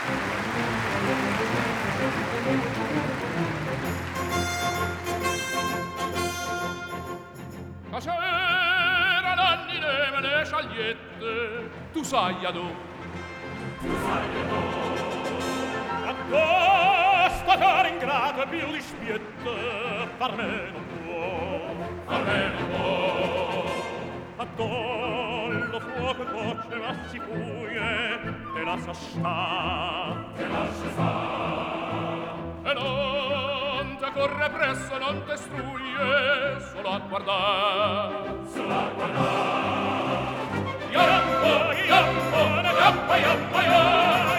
C'era l'anni neve le sciagliette, tu sai adò. A questo caro ingrato e più di spiette, farne non può. A dollo fuoco gocce ma si fuie, te lascia sta. E non te corre presso, non te struie, solo a guardar. Iampo, iampo, iampo, iampo, iampo.